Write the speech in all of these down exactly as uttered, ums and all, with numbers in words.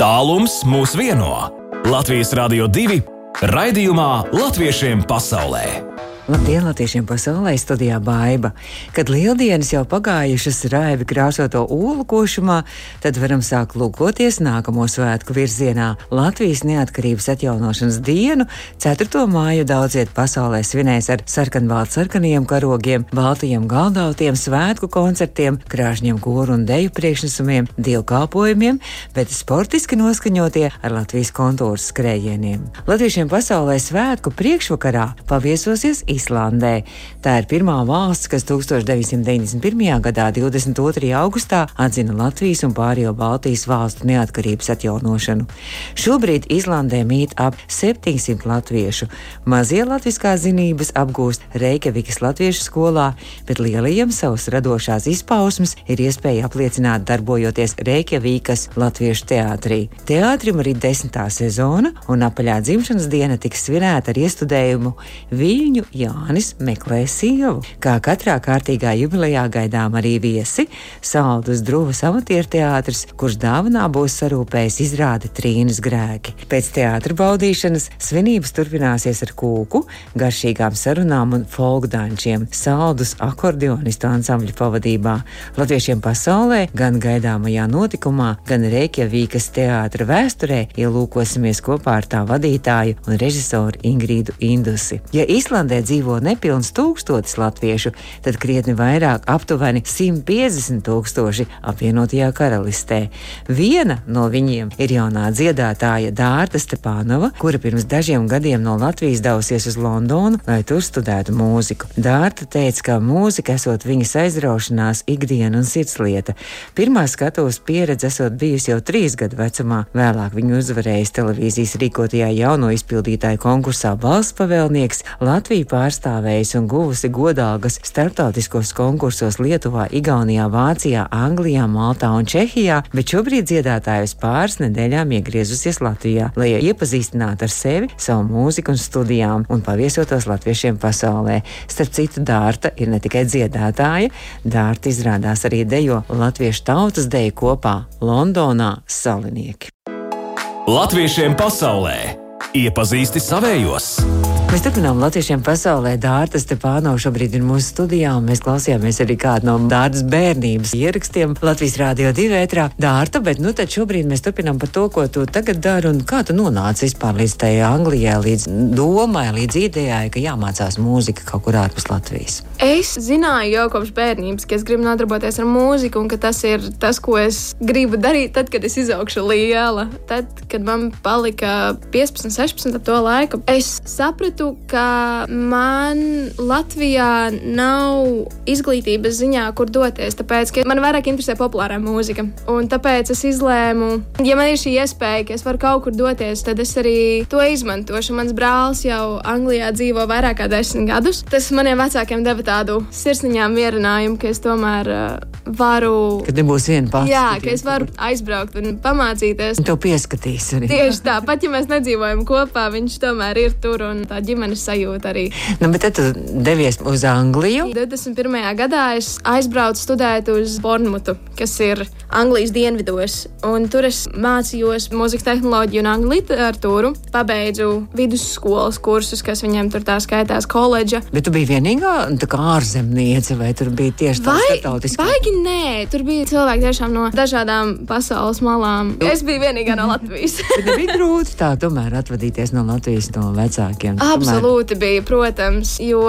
Tālums mūs vieno. Latvijas Radio divi raidījumā Latviešiem pasaulē. Labdien, latviešiem pasaulē, studijā Baiba. Kad lieldienas jau pagājušas raivi krāsoto ūlu košumā, tad varam sākt lūkoties nākamo svētku virzienā. Latvijas neatkarības atjaunošanas dienu, ceturto māju daudziet pasaulē svinēs ar sarkanbaltu sarkaniem karogiem, baltajiem galdautiem, svētku koncertiem, krāšņiem koru un deju priekšnesumiem, dievkalpojumiem, bet sportiski noskaņotie ar Latvijas kontūras skrējieniem. Latviešiem pasaulē svētku priekšvakarā paviesosies Islandē. Tā ir pirmā valsts, kas tūkstoš deviņsimt deviņdesmit pirmajā gadā, divdesmit otrajā augustā, atzina Latvijas un pārējo Baltijas valstu neatkarības atjaunošanu. Šobrīd Islandē mīt ap septiņsimt latviešu. Mazie latviskās zinības apgūst Reikjavikas latviešu skolā, bet lielajiem savas radošās izpausmes ir iespēja apliecināt darbojoties Reikjavikas latviešu teātrī. Teātrim arī desmitā sezona un apaļā dzimšanas diena tiks svinēta ar iestudējumu Viļņu Jānis meklē sievu. Kā katrā kārtīgā jubilejā gaidām arī viesi, Saldus Druvas amatieru teātris, kurš dāvanā būs sarūpējis izrādi Trīnas grēki. Pēc teātra baudīšanas svinības turpināsies ar kūku, garšīgām sarunām un folkdančiem Saldus akordeonistu ansambļu pavadībā. Latviešiem pasaulē gan gaidāmajā notikumā, gan Reikjavikas teātra vēsturē ielūkosimies kopā ar tā vadītāju un režisoru Ingrīdu Indusi. Ja Islandē dzīvo nepilns tūkstotis latviešu, tad krietni vairāk, aptuveni simt piecdesmit tūkstoši apvienotajā karalistē. Viena no viņiem ir jaunā dziedātāja Dārta Stepānova, kura pirms dažiem gadiem no Latvijas devusies uz Londonu, lai tur studētu mūziku. Dārta teica, ka mūzika esot viņas aizraušanās, ikdiena un sirdslieta. Pirmā skatuves pieredze esot bijusi jau trīs gadu vecumā, vēlāk viņu uzvarējis televīzijas rīkotajā jauno izpildītāju konkursā Balss pavēlnieks, Latviju pārstāvējusi un guvusi godalgas starptautiskos konkursos Lietuvā, Igaunijā, Vācijā, Anglijā, Maltā un Čehijā, bet šobrīd dziedātāja uz pāris nedēļām iegriezusies Latvijā, lai iepazīstinātu ar sevi, savu mūziku un studijām un paviesotos latviešiem pasaulē. Starp citu, Dārta ir ne tikai dziedātāja, Dārta izrādās arī dejo latviešu tautas deju kopā Londonā Salinieki. Latviešiem pasaulē iepazīsti savējos. Mēs turpinām Latviešiem pasaulē. Dārta Stepānova šobrīd ir mūsu studijā, un mēs klausījāmies arī kādu no Dārtas bērnības ierakstiem Latvijas Radio divi ētrā. Dārta, bet nu tad šobrīd mēs turpinām par to, ko tu tagad dari, un kā tu nonāci vispār līdz tai Anglijai, līdz domai, līdz idejai, ka jāmācās mūzika kaut kur ārpus Latvijas. Es zināju jau kopš bērnības, ka es gribu nodarboties ar mūziku, un ka tas ir tas, ko es gribu darīt tad, kad es izaugšu liela. Tad, kad man palika piecpadsmit, sešpadsmit ap to laiku, es sapratu, ka man Latvijā nav izglītības ziņā, kur doties, tāpēc, ka man vairāk interesē populārā mūzika. Un tāpēc es izlēmu, ja man ir šī iespēja, ka es varu kaut kur doties, tad es arī to izmantošu. Mans brālis jau Anglijā dzīvo vairāk kā desmit gadus. Tas maniem vecākiem deva tādu sirsniņā mierinājumu, ka es tomēr uh, varu... Kad nebūs viena pati. Jā, ka es varu aizbraukt un pamācīties. Un tev pieskatīs arī. Tieši tā, pat ja mēs nedzīvojam kopā, viņš tomēr ir tur un tā ģimenes sajūta arī. Nu, bet tad tu devies uz Angliju? divdesmit pirmajā gadā es aizbraucu studēt uz Bournemutu, kas ir Anglijas dienvidos, un tur es mācījos mūzikas tehnoloģiju un angļu literatūru, pabeidzu vidusskolas kursus, kas viņiem tur tā skaitās koledža. Bet tu biji vienīgā tā kā ārzemniece, vai tur bija tieši tā starptautiskā? Baigi nē, tur bija cilvēki tiešām no dažādām pasaules malām. Es biju vienīgā no Latvijas. Bet nebija grūti tā tomēr atvadīties no Latvijas no vecākiem. Absolūti bija, protams, jo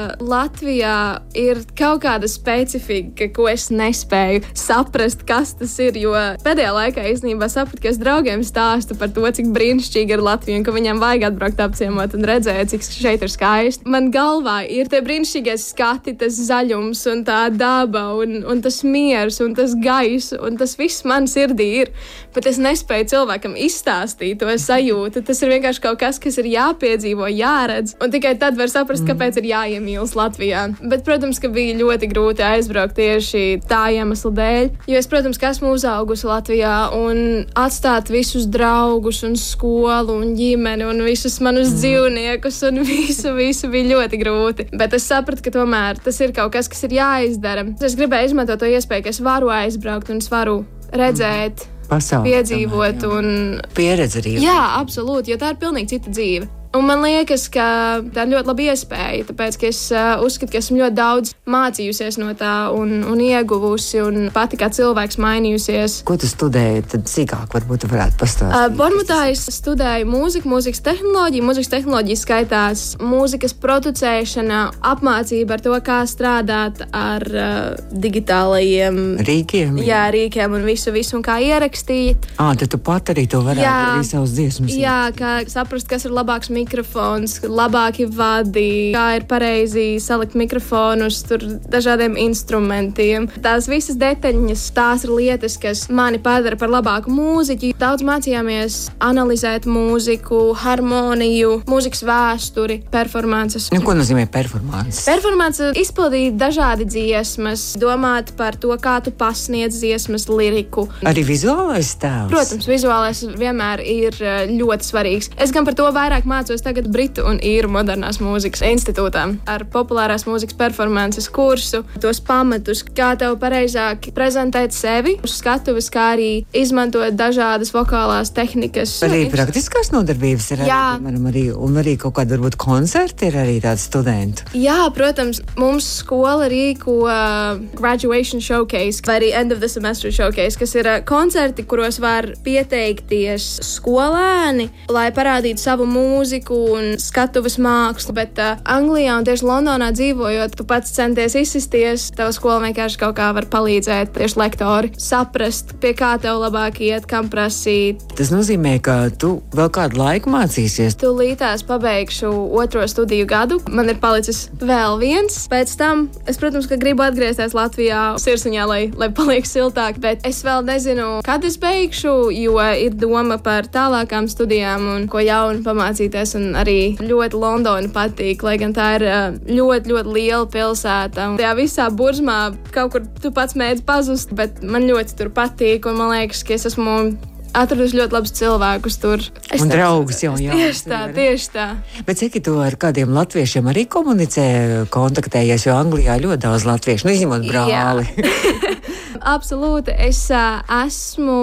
Latvijā ir kaut kāda specifika, ko es nespēju saprast, kas tas ir, jo pēdējā laikā īstenībā sapratu, ka es draugiem stāstu par to, cik brīnišķīgi ir Latvija un ka viņiem vajag atbraukt apciemot un redzēt, cik šeit ir skaisti. Man galvā ir tie brīnišķīgie skati, tas zaļums un tā daba un, un tas miers un tas gaiss un tas viss man sirdī ir, bet es nespēju cilvēkam izstāstīt to sajūtu. Tas ir vienkārši kaut kas, kas ir jāpiedzīvo, jāredz, un tikai tad var saprast, kāpēc ir jāiemīlas Latvijā. Bet, protams, ka bija ļoti grūti aizbraukt tieši tā iemesla dēļ, jo es, protams, ka esmu uzaugusi Latvijā un atstāt visus draugus un skolu un ģimeni un visus manus mm. dzīvniekus un visu, visu bija ļoti grūti. Bet es sapratu, ka tomēr tas ir kaut kas, kas ir jāizdara. Es gribēju izmantot to iespēju, ka es varu aizbraukt un es varu redzēt, pasauli. piedzīvot. Un... Pieredze arī. Jā, absolūti, jo tā ir pilnīgi cita dzīve. Un man liekas, ka tā ir ļoti laba iespēja, tāpēc, ka es uh, uzskatu, ka esmu ļoti daudz mācījusies no tā un, un ieguvusi, un pati kā cilvēks mainījusies. Ko tu studēji? Tad sīkāk varbūt varētu pastāstīt. Uh, Bormutā es studēju mūziku, mūzikas tehnoloģiju. Mūzikas tehnoloģija skaitās mūzikas producēšana, apmācība ar to, kā strādāt ar uh, digitālajiem rīkiem. Jā, rīkiem un visu, visu, un kā ierakstīt. Ā, tad tu pat arī to varētu jā, arī savus dziesmas. Jā, kā saprast, kas ir labāks mikrofons, labāki vadi, kā ir pareizi salikt mikrofonus, tur dažādiem instrumentiem. Tās visas detaļas, tās ir lietas, kas mani padara par labāku mūziķi. Daudz mācījāmies analizēt mūziku, harmoniju, mūzikas vēsturi, performances. Nu, ko nozīmē performances? Performance izpildīt dažādi dziesmas, domāt par to, kā tu pasniedz dziesmas liriku. Arī vizuālais tēls? Protams, vizuālais vienmēr ir ļoti svarīgs. Es gan par to vairāk mācos tagad Britu un īru modernās mūzikas institūtā ar populārās mūzikas performances kursu, tos pamatus, kā tev pareizāk prezentēt sevi uz skatuves, kā arī izmantot dažādas vokālās tehnikas. Arī praktiskās nodarbības ir jā. Arī, piemēram, arī, un arī kaut kāda varbūt koncerti ir arī tādi studenti. Jā, protams, mums skola rīko uh, graduation showcase vai arī end of the semester showcase, kas ir uh, koncerti, kuros var pieteikties skolēni, lai parādītu savu mūziku un skatuves mākslu, bet uh, Anglijā un tieši Londonā dzīvojot, tu pats centies izsisties, tava skola vienkārši kaut kā var palīdzēt, tieši lektori, saprast, pie kā tev labāk iet, kam prasīt. Tas nozīmē, ka tu vēl kādu laiku mācīsies. Tūlītās pabeigšu otro studiju gadu, man ir palicis vēl viens, pēc tam es, protams, ka gribu atgriezties Latvijā Sirsiņā, lai, lai paliek siltāk, bet es vēl nezinu, kad es beigšu, jo ir doma par tālākām studijām un ko jaunu pamācīties. Un arī ļoti Londona patīk, lai gan tā ir ļoti, ļoti liela pilsēta. Un tajā visā burzmā kaut kur tu pats mēdz pazust, bet man ļoti tur patīk, un man liekas, ka es esmu atradusi ļoti labus cilvēkus tur. Es un draugus jau, jā. Tieši tā, tieši tā. Bet cik tu ar kādiem latviešiem arī komunicē, kontaktējies, jo Anglijā ļoti daudz latviešu, nu izņemot brāli. Absolūti. Es uh, esmu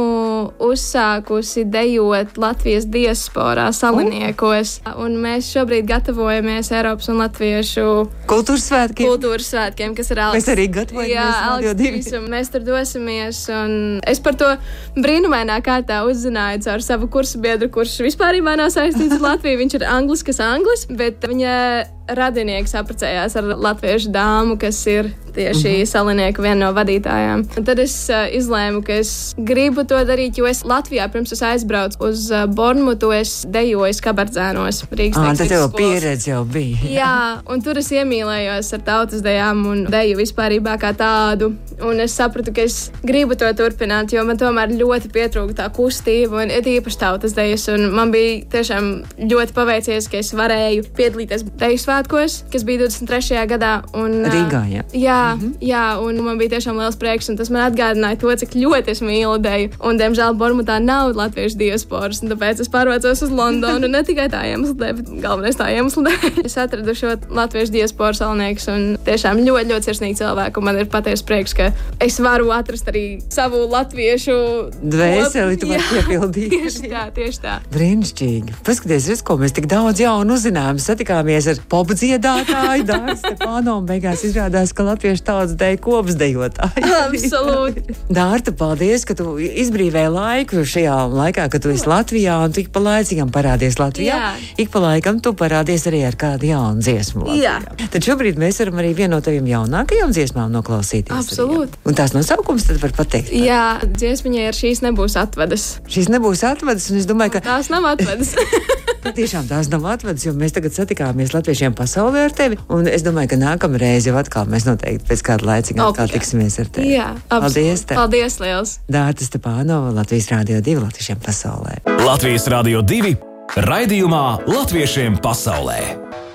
uzsākusi dejot Latvijas diasporā Saliniekos, oh. un mēs šobrīd gatavojamies Eiropas un Latviešu kultūras svētkiem, kultūras svētkiem kas ir Aleks. Mēs arī gatavojamies. Jā, Aleks, mēs tur dosimies, un es par to brīnumainā kārtā uzzināju caur savu kursu biedru, kurš vispārībā nav saistīts ar Latviju. Viņš ir anglis, kas anglis, bet viņa radinieks apprecējās ar latviešu dāmu, kas ir tieši mm-hmm. Salinieku viena no vadītājām. Un tad es uh, izlēmu, ka es gribu to darīt, jo es Latvijā pirms es aizbraucu uz uh, Bormutu, es dejoju Kabardzēnos. Rīgas ah, tad tev pieredze jau bija. Jā, un tur es iemīlējos ar tautas dejām un deju vispārībā kā tādu. Un es sapratu, ka es gribu to turpināt, jo man tomēr ļoti pietrūka tā kustība un īpaši tautas dejas. Un man bija tiešām ļoti paveicies, ka es varēju piedalīties deju svētkos, kas bija divdesmit trešajā gadā. Un, Rīgā, jā. Jā, mm-hmm. jā, un man bija tiešām liels prieks, un tas man atgādināja to, cik ļoti es mīlu deju. Un, diemžēl, Bormutā nav latviešu diasporas, un tāpēc es pārvācos uz Londonu, ne tikai tā iemesla dēļ, bet galvenais tā iemesla dēļ. Es atradu šo latviešu diasporu Saliniekus, un tiešām ļoti, ļoti sirsnīgi cilvēku, un man ir patiesi prieks, ka es varu atrast arī savu latviešu dvēseli, tu vari piepildīt. Tieši tā, tieši tā. Brīnišķīgi. Paskaties, redz, ko mēs tik daudz jaunu uzzinājām. Satikāmies ar popu dziedātāju Dārtu Stepāno, un beigās izrādās, ka latviešu tautas deju kopsdejotāji. Absolūti. Dārta, paldies, ka tu izbrīvēji laiku šajā laikā, kad tu esi Latvijā, un tu ik pa laicīgam parādies Latvijā. Jā. Ik pa laikam tu parādies arī ar kādu jaunu dziesmu Latvijā. Jā. Tad šobrīd mēs varam arī vienu no taviem jaunākajām dziesmām noklausīties. Absolūti. Arī. Un tās nosaukums tad var pateikt. Tā. Jā, dziesmiņai ar šīs nebūs atvedas. Šīs nebūs atvedas, un es domāju, ka tās nav atvedas. Tiešām tās nav atvedas, jo mēs tagad satikāmies latviešiem pasaulē ar tevi, un es domāju, ka nākamreiz jau atkal mēs noteikti pēc kāda laicīga atkal tiksimies ar tevi. Jā, paldies tev. Paldies liels. Dārta Stepānova, Latvijas Rādio divi latviešiem pasaulē. Latvijas Rādio divi raidījumā Latviešiem pasaulē.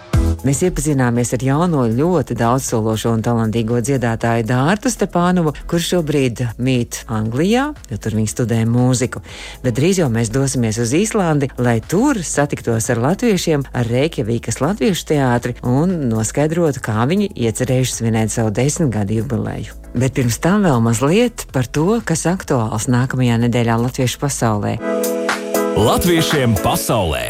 Mēs iepazināmies ar jauno ļoti daudzsološo un talantīgo dziedātāju Dārtu Stepānovu, kurš šobrīd mīt Anglijā, jo tur viņi studē mūziku. Bet drīz jau mēs dosimies uz Īslandi, lai tur satiktos ar latviešiem, ar Reikjavīkas latviešu teātri un noskaidrotu, kā viņi iecerējuši svinēt savu desmitgadu jubileju. Bet pirms tam vēl mazliet par to, kas aktuāls nākamajā nedēļā latviešu pasaulē. Latviešiem pasaulē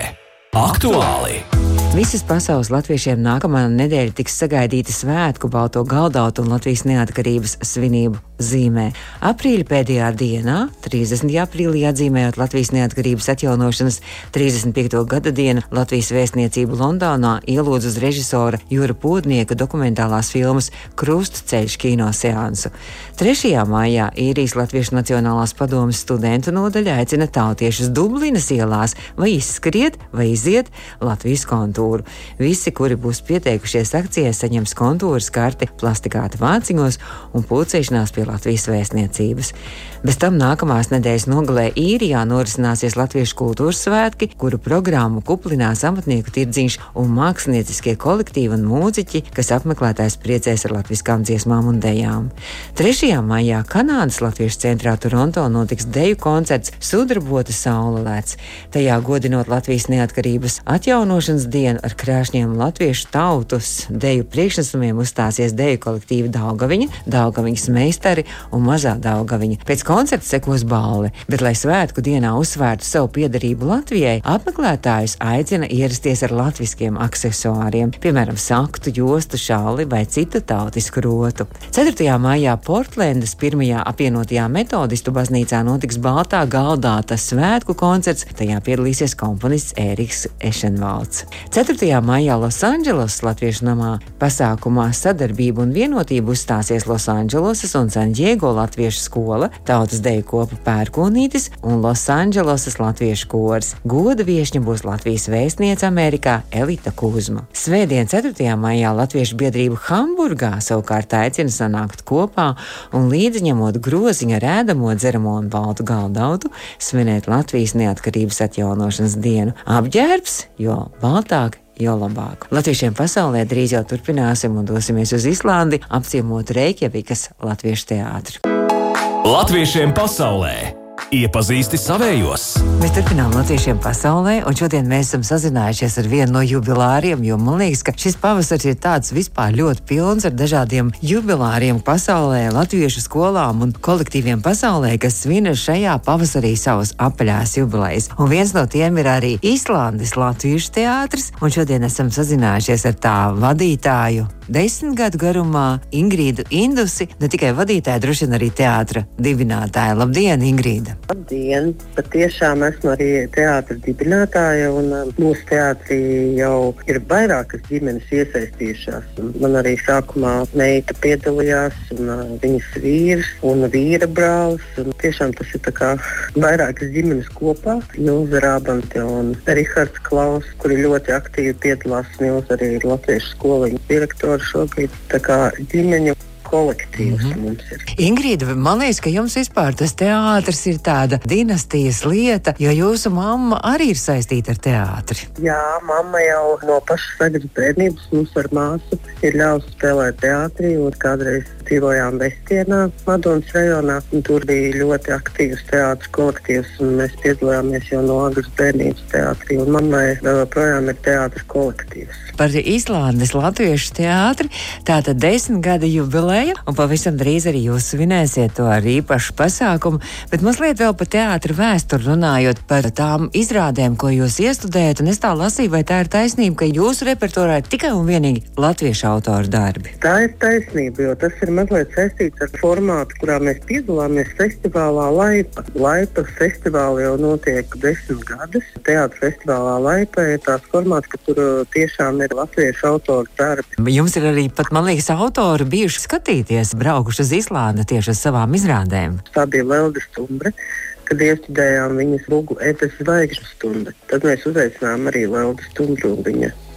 aktuāli! Visas pasaules latviešiem nākamā nedēļa tiks sagaidīta svētku, balto galdautu un Latvijas neatkarības svinību zīmē. Aprīļa pēdējā dienā, trīsdesmitajā aprīlī atzīmējot Latvijas neatkarības atjaunošanas trīsdesmit piekto gada dienu, Latvijas vēstniecību Londonā ielūdz uz režisora Jura Pūdnieka dokumentālās filmas Krustceļš kino seansu. trešajā maijā Īrijas Latviešu Nacionālās padomes studentu nodaļa aicina tautiešus Dublinas ielās vai izskriet vai iziet Latvijas kontūru. Visi, kuri būs pieteikušies akcijai, saņems kontūras karti plastikāta vāciņos un pulcēšanās pie Latvijas vēstniecības. Bez tam nākamās nedēļas nogalē Īrijā norisināsies Latviešu kultūras svētki, kuru programmu kuplinās amatnieku tirdziņš un mākslnieciskie kolektīvi un mūziķi, kas apmeklētājs priecēs ar latviskām dziesmām un dejām. trešajā maijā Kanādas Latviešu centrā Toronto notiks deju koncerts Sudrabota saulelēts. Tajā godinot Latvijas neatkarības atjaunošanas dienu ar krāšņiem latviešu tautus deju priekšnesumiem uzstāsies deju kolektīvi Daugaviņa, Daugaviņas meistari un Mazā Daugaviņa. Pēc koncerta sekos balli, bet, lai svētku dienā uzsvērtu savu piederību Latvijai, apmeklētājus aicina ierasties ar latviskiem aksesuāriem, piemēram, saktu, jostu, šalli vai citu tautisku rotu. ceturtajā maijā Portlendas pirmajā apvienotajā metodistu baznīcā notiks baltā galdāta svētku koncerts, tajā piedalīsies komponists Ēriks Ešenvalds. ceturtajā maijā Losandželosas Latviešu namā pasākumā Sadarbība un vienotība uzstāsies Losandželosas un San Diego Latviešu skola, tautas deju kopa Pērkonītis un Losandželosas Latviešu kors. Goda viešņa būs Latvijas vēstniece Amerikā Elita Kuzma. Svētdien ceturtajā maijā Latviešu biedrība Hamburgā savukārt aicina sanākt kopā un līdziņemot groziņa rēdamo, dzeramo un baltu galdautu svinēt Latvijas neatkarības atjaunošanas dienu. Apģērbs, jo baltāk, jo labāk. Latviešiem pasaulē drīz jau turpināsim un dosimies uz Islandi apciemot Reikjavikas latviešu teātri. Latviešiem pasaulē iepazīsti savējos. Mēs turpinām Latviešiem pasaulē, un šodien mēs esam sazinājušies ar vienu no jubilāriem, jo man liekas, ka šis pavasars ir tāds vispār ļoti pilns ar dažādiem jubilāriem pasaulē, latviešu skolām un kolektīviem pasaulē, kas svin šajā pavasarī savas apaļās jubilejas. Un viens no tiem ir arī Īslandes latviešu teātris, un šodien esam sazinājušies ar tā vadītāju desmit gadu garumā Ingrīdu Indusi, ne tikai vadītāja, droši vien arī teātra dibinātāja. Labdien, Ingrīda! Labdien! Patiešām esmu arī teātra dibinātāja, un mūsu teātrī jau ir vairākas ģimenes iesaistījušās. Man arī sākumā meita piedalījās, un uh, viņas vīrs un vīra brālis. Un tiešām tas ir tā kā vairākas ģimenes kopā. Milza Rābante un Rihards Klaus, kuri ļoti aktīvi piedalās. Milza arī ir latviešu skoliņu direktora šobrīd. Tā kā ģimeņu kolektīvs mm-hmm. mums ir. Ingrīda, man liekas, ka jums vispār tas teātris ir tāda dinastijas lieta, jo jūsu mamma arī ir saistīta ar teātri. Jā, mamma jau no pašas agras bērnības mums ar māsu ir ļaus spēlēt teātrī, un kādreiz dzīvojām Vestienā, Madonas rajonā, un tur bija ļoti aktīvs teātris kolektīvs, un mēs piedalījāmies jau no agras bērnības teātrī, un mammai vēl projām ir teātris kolektīvs. Par Īslandes latviešu teātri tātad desmit gada jubileja, un pavisam drīz arī jūs svinēsiet to ar īpašu pasākumu, bet mazliet vēl par teātra vēsturi runājot, par tām izrādēm, ko jūs iestudējat, un es tā lasīju, vai tā ir taisnība, ka jūsu repertuārā ir tikai un vienīgi latviešu autoru darbi? Tā ir taisnība, jo tas ir mazliet saistīts ar formātu, kurā mēs piedalāmies festivālā Laipa. Laipa festivāli jau notiek desmit gadus. Teātra festivālā Laipa ir tās formāts, ka tur tiešām ir latviešu autoru darbi. Jums ir arī pat, man liekas, autori bijuši skatīties, braukuši uz Īslandi tieši uz savām izrādēm. Tā bija Lelde Stumbre, kad iestudējām viņas lūgu Ētas zvaigžņu stunda. Tad mēs uzaicinājām arī Lelde Stumbru un viņa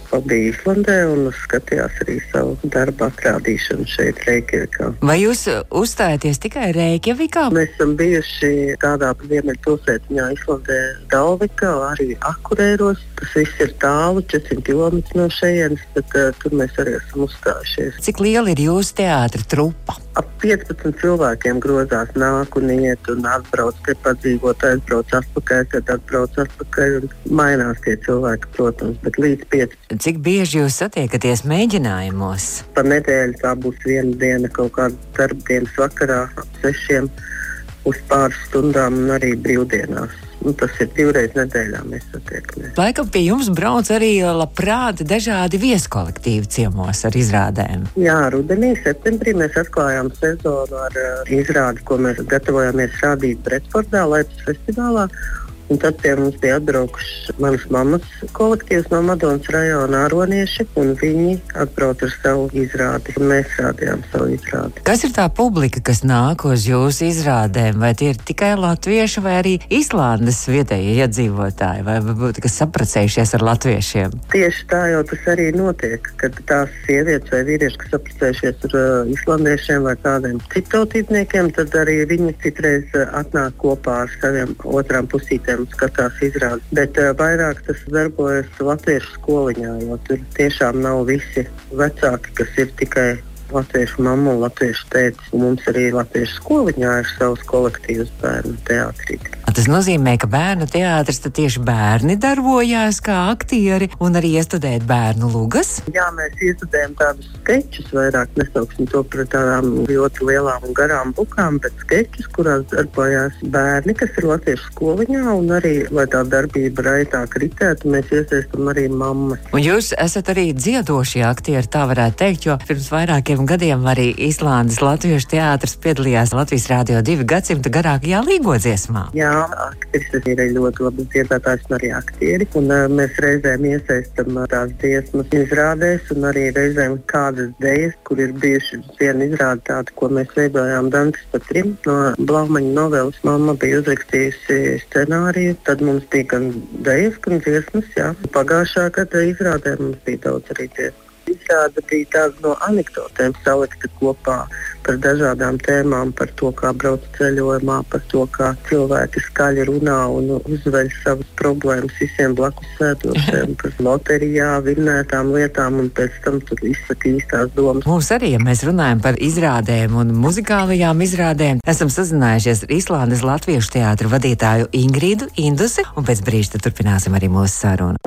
pabija Islandē un skatījās arī savu darbu atrādīšanu šeit Reikjavikā. Vai jūs uzstājaties tikai Reikjavikā? Mēs esam bijuši tādā ziemeļu pilsētiņā Islandē Dalvikā, arī Akurēros. Tas viss ir tālu, četrsimt kilometri no šejienes, bet uh, tur mēs arī esam uzstājušies. Cik liela ir jūsu teātra trupa? Ap piecpadsmit cilvēkiem grozās, nāk un iet un atbrauc, te padzīvot, aizbrauc atpakaļ, tad atbrauc atpakaļ un mainās tie cilvēki, protams, bet līdz piecpadsmit. Cik bieži jūs satiekaties mēģinājumos? Par nedēļu tā būs viena diena, kaut kāda darbdienas vakarā ap sešiem uz pāris stundām un arī brīvdienās. Un tas ir divreiz nedēļā mēs satiekamies. Laikam pie jums brauc arī labprāt dažādi vieskolektīvi ciemos ar izrādēm. Jā, rudenī, septembrī mēs atklājām sezonu ar uh, izrādi, ko mēs gatavojāmies rādīt Bredfordā, Laipes festivālā. Un tad pie mums bija atbraukuši manas mammas kolektīvs no Madonas rajona āronieši, un viņi atbrauc ar savu izrādi, un mēs rādījām savu izrādi. Kas ir tā publika, kas nāk uz jūsu izrādēm? Vai tie ir tikai latvieši vai arī Islandes vietējie iedzīvotāji, vai varbūt kas saprecējušies ar latviešiem? Tieši tā jau tas arī notiek, kad tās sievietes vai vīrieši, kas saprecējušies ar uh, islandiešiem vai kādiem citautītniekiem, tad arī viņi citreiz uh, atnāk kopā ar saviem otrām pusītēm un skatās izrādes. Bet uh, vairāk tas darbojas latviešu skoliņā, jo tur tiešām nav visi vecāki, kas ir tikai latviešu mamma un latviešu tētis. Un mums arī latviešu skoliņā ir savs kolektīvs bērnu teātrī. Tas nozīmē, ka bērnu teātris tad tieši bērni darbojās kā aktieri un arī iestudēt bērnu lugas? Jā, mēs iestudējam tādus skečus vairāk, nesauksim to par tādām ļoti lielām un garām bukām, bet skečus, kurās darbojās bērni, kas ir latviešu skoliņā, un arī, lai tā darbība raitāk ritētu, mēs iesaistam arī mammas. Un jūs esat arī dziedošie aktieri, tā varētu teikt, jo pirms vairākiem gadiem arī Islandes latviešu teātris piedalījās Latvijas Rādio divi gadsimta garākajā līgodziesmā. Jā, aktrises ir ļoti labas dziedātājs un arī aktieri, un uh, mēs reizēm iesaistam uh, tās dziesmas izrādēs, un arī reizēm kādas dejas, kur ir bijuši viena izrāde tāda, ko mēs veidojām Dantes pa trim no Blaumaņa novelas. Mamma bija uzrakstījusi scenāriju, tad mums bija gan dejas, gan dziesmas, jā. Pagājušā gada izrādē mums bija daudz arī dziesmas. Izrāde bija tāda no anekdotēm salikta kopā par dažādām tēmām, par to, kā brauc ceļojumā, par to, kā cilvēki skaļi runā un uzveļ savas problēmas visiem blakus sēdošiem, par loterijā, vinnētām lietām un pēc tam tur izsaka īstās domas. Mums arī, ja mēs runājam par izrādēm un muzikālajām izrādēm, esam sazinājušies ar Islandes latviešu teātra vadītāju Ingridu Indusi, un pēc brīža turpināsim arī mūsu sarunu.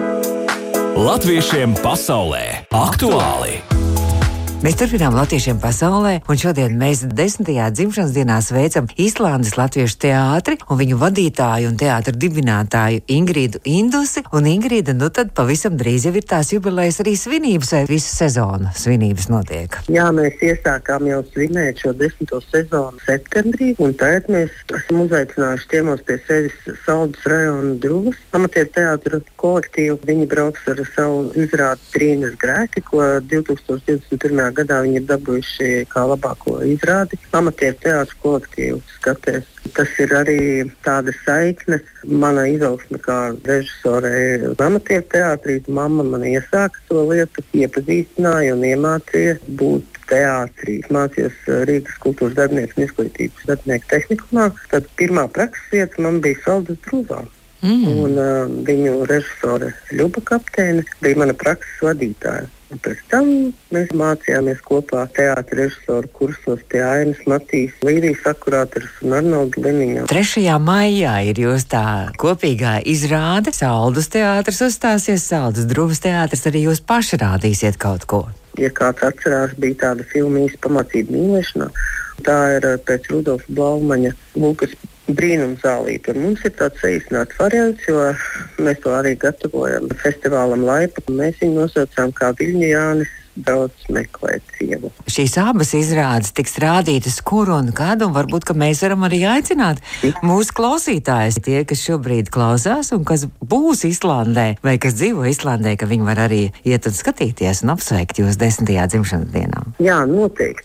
Latviešiem pasaulē aktuāli! Mēs turpinām Latviešiem pasaulē, un šodien mēs desmitajā dzimšanas dienā sveicam Islandes latviešu teātri un viņu vadītāju un teātra dibinātāju Ingridu Indusi. Un Ingrida, nu tad pavisam drīz jau ir tās jubilejas arī svinības, vai visu sezonu svinības notiek? Jā, mēs iesākām jau svinēt šo desmito sezonu septembrī, un tagad mēs esam uzaicinājuši ciemos pie sevis Saldus rajona Druvas amatieru teātra kolektīvu. Viņi brauks ar savu izrādi Trīnas grēki, ko divtūkstoš divdesmit pirmajā gadā viņi ir dabūjuši kā labāko izrādi amatieru teātra kolektīvu skatēs. Tas ir arī tāda saikne. Mana izaugsme kā režisorei amatieru teātrī, mamma man iesāka to lietu, iepazīstināja un iemācīja būt teātrī. Mācījos Rīgas kultūras darbinieku un izglītības darbinieku tehnikumā. Tad pirmā prakses vieta man bija Saldus Druvā. Mm. Un uh, viņu režisore Ļuba Kapteine bija mana prakses vadītāja. Un pēc tam mēs mācījāmies kopā teātra režisoru kursos pie Ainas Matīs, Līdijas Akurāteres un Arnolda Liniņa. trešajā maijā ir jūs tā kopīgā izrāde. Saldus teātris uzstāsies, Saldus Druvas teātris arī jūs paši rādīsiet kaut ko. Ja kāds atcerās, bija tāda filma Īsta pamācība mīlēšanā. Tā ir pēc Rudolfa Blaumaņa Lūkas brīnumzālīte. Un mums ir tāds saīsināts variants, jo mēs to arī gatavojam festivālam Laipa. Mēs viņu nosaucām kā Viļņu Jānis brauc meklēt sievu. Šīs abas izrādes tiks rādītas kur un kad, un varbūt, ka mēs varam arī aicināt mūsu klausītājus, tie, kas šobrīd klausās un kas būs Islandē vai kas dzīvo Islandē, ka viņi var arī iet un skatīties un apsveikt jūs desmitajā dzimšanas dienā. Jā, noteikti.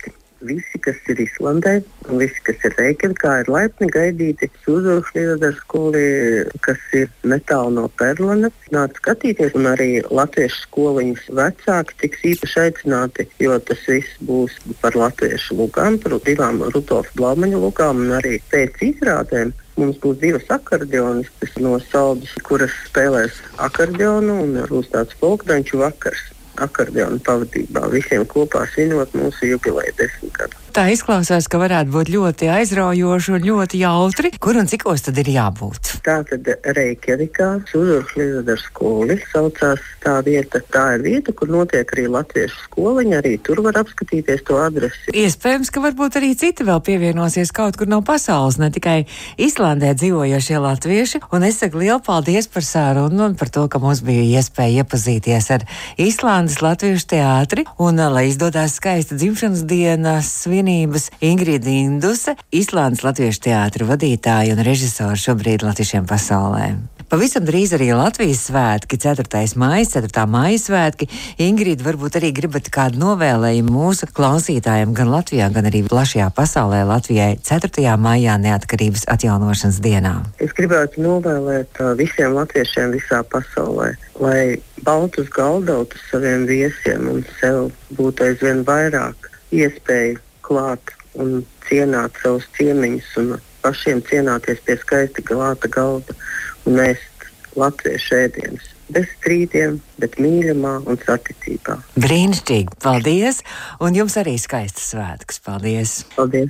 visi, kas ir Islandē, un visi, kas ir Reikjavikā, ir laipni gaidīti Zūzurhļiedaru skoli, kas ir netālu no Perlana. Nāc skatīties, un arī latviešu skoliņas vecāki tiks īpaši aicināti, jo tas viss būs par latviešu lugām, par divām Rudolfa Blaumaņa lugām, un arī pēc izrādēm mums būs divas akordionistas no Saldus, kuras spēlēs akordionu, un būs tāds folkdanču vakars akordeonu pavadībā, visiem kopā svinot mūsu jubileju desmit gadu. Tā izklausās, ka varētu būt ļoti aizraujoši un ļoti jautri. Kur un cikos tad ir jābūt? Tā tad Reikjavikā, Zūzurhļiedaru skoli saucās tā vieta. Tā ir vieta, kur notiek arī latviešu skoliņa, arī tur var apskatīties to adresi. Iespējams, ka varbūt arī citi vēl pievienosies kaut kur no pasaules, ne tikai Islandē dzīvojošie latvieši. Un es saku lielu paldies par sarunu un par to, ka mums bija iespēja iepazīties ar Islandes latviešu teātri. Un lai izdodās skaista dzimšanas dienas svinības Ingrida Induse, Islandes latviešu teātra vadītāja un režisora šobrīd latviešiem pasaulē. Pavisam drīz arī Latvijas svētki, ceturtais maijs, ceturtā maija svētki. Ingrīda, varbūt arī gribat kādu novēlējumu mūsu klausītājiem gan Latvijā, gan arī plašajā pasaulē Latvijai ceturtajā maijā neatkarības atjaunošanas dienā. Es gribētu novēlēt uh, visiem latviešiem visā pasaulē, lai baltus galdautus saviem viesiem un sev būtu aizvien vairāk iespēju klāt un cienāt savus ciemiņus un pašiem cienāties pie skaisti glāta galda un ēst latviešu ēdienus. Bez strīdiem, bet mīļumā un saticībā. Brīnišķīgi, paldies! Un jums arī skaistas svētkus. Paldies! Paldies!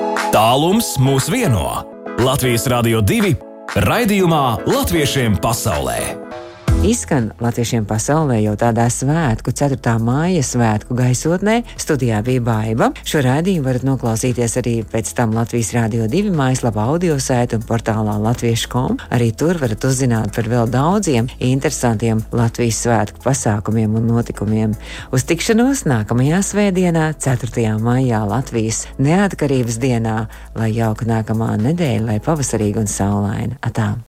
Tālums mūs vieno. Latvijas Radio divi raidījumā Latviešiem pasaulē. Izskan Latviešiem pasaulē jau tādā svētku, ceturtā maija svētku gaisotnē. Studijā bija Baiba. Šo raidījumu varat noklausīties arī pēc tam Latvijas Radio divi mājaslapā audio saite un portālā latviešu punkt com. Arī tur varat uzzināt par vēl daudziem interesantiem Latvijas svētku pasākumiem un notikumiem. Uz tikšanos nākamajā svētdienā, ceturtajā maijā Latvijas neatkarības dienā, lai jauka nākamā nedēļa, lai pavasarīga un saulaina. Atā!